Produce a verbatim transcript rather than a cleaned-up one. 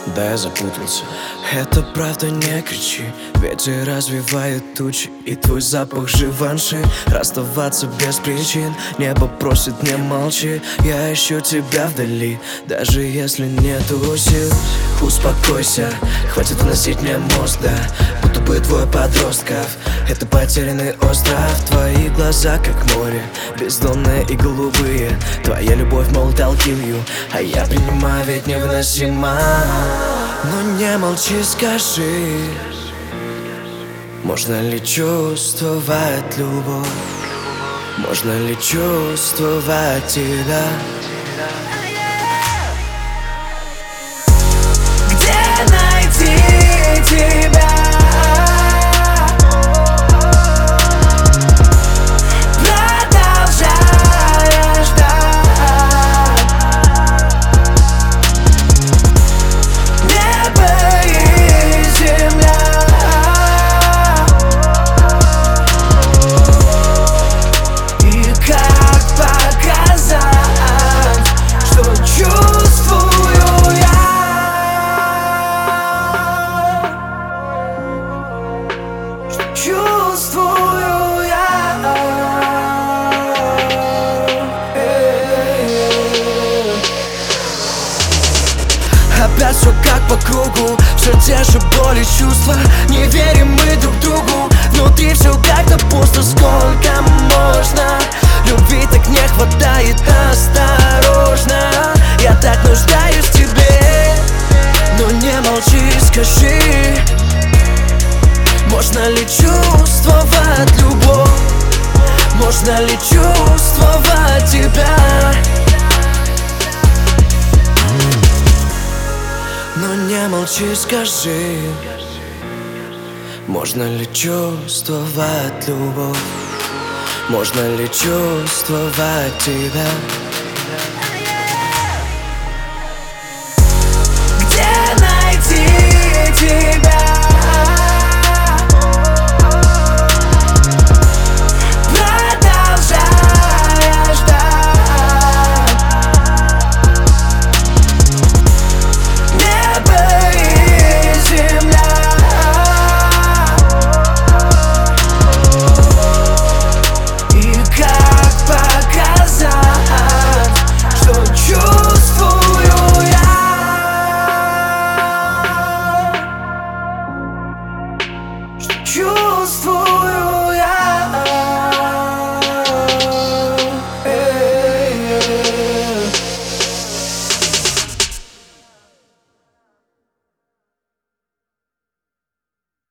Да, я запутался. Это правда, не кричи. Ветер развивает тучи, и твой запах живанши. Расставаться без причин. Небо просит, не молчи. Я ищу тебя вдали, даже если нету сил. Успокойся, хватит выносить мне мозг, да. Будто бы двое подростков. Это потерянный остров. Твои глаза как море, бездонные и голубые. Твоя любовь, мол, I'll kill you, а я принимаю, ведь невыносимо. Но не молчи, скажи, можно ли чувствовать любовь? Можно ли чувствовать тебя? Где найти тебя? Чувствую я. Опять все как по кругу, все те же боли, чувства. Не верим мы друг другу, внутри все как-то пусто. Сколько можно? Любви так не хватает, осторожно. Я так нуждаюсь в тебе, но не молчи, скажи, можно ли чувствовать любовь? Можно ли чувствовать тебя? Но не молчи, скажи, можно ли чувствовать любовь? Можно ли чувствовать тебя?